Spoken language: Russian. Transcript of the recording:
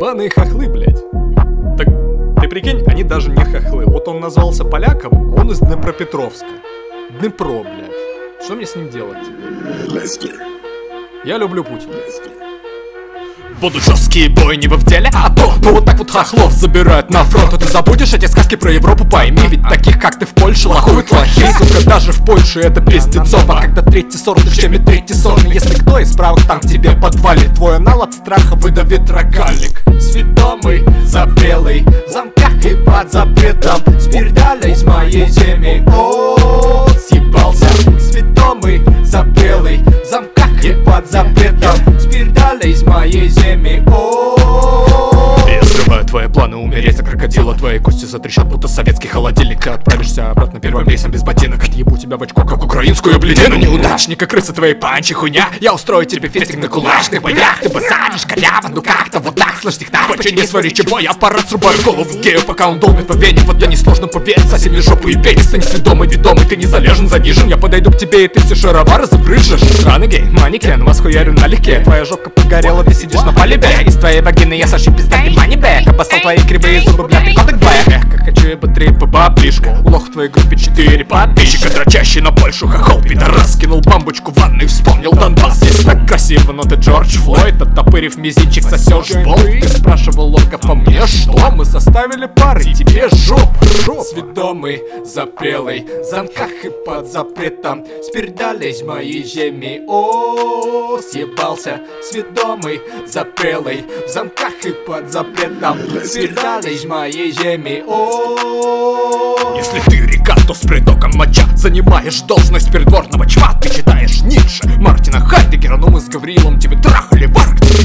Ебаные хохлы, блядь. Так ты прикинь, они даже не хохлы. Вот он назвался поляком, он из Днепропетровска. Днепро, блядь. Что мне с ним делать? Я люблю Путина. Будут жесткие бойни вы в деле, а то вот так вот хохлов забирают на фронт. А ты забудешь эти сказки про Европу, пойми. Ведь таких как ты в Польше лохуют лохи. Сука, даже в Польше это пиздецов. А когда третий сорт, ты в чем третий сорт? Если кто из правых там к тебе подвалит, твой анал от страха выдавит рогалик. Сведомый, запелый, в замках и под запретом. Спирдали из моей земли, о, съебался. Сведомый, запелый, в замках и под запретом. Спирдали из моей земли, о. Я срываю твои планы умереть, а крокодила твои кости затрещат, будто советский холодильник. Ты отправишься обратно первым рейсом без ботинок. Ебу тебя в очко, как украинскую бледину. Неудачника, крыса твоей панчи, хуйня. Я устрою тебе фестик на кулачных боях. Ты басанишь коряво, ну как-то вот так. Слышь, них так, почти не свари чего. Я пару срубаю голову гею, пока он долбит по вене. Вот я несложно поверить, совсем не жопу и пенис. Ты несведомый, ведомый, ты не залежен, занижен. Я подойду к тебе и ты все шаровары забрыжешь. Сраный гей, манекен, вас хуярю налегке. Твоя жопка погорела, ты сидишь на палибе. Из твоей вагины я соши пизда не мани бэк. Обоссал твои кривые зубы, бля, ты кодек бэк. Эх, как хочу я быстрее по баблишка. У лох в твоей группе 4 подписчика. Дрочащий на Польшу хохол, пидорас. Кинул бамбочку в ванну и вспомнил Донбасс. Здесь так красиво, но ты Джордж Флойд. Оттопырив мизинчик, сосешь болт. Ты спрашивал ловко по мне, что? Мы составили пары, тебе жопа. Сведомый, запрелый, в замках и под запретом. Спирдались мои земли, о, съебался. Сведомый, запрелый, в замках и под запретом. Спирдались мои земли, о. Если ты река, то с притоком моча. Занимаешь должность придворного чма. Ты читаешь Ницше, Мартина Хайдегера. Но мы с Гаврилом тебе трахали в Арктике.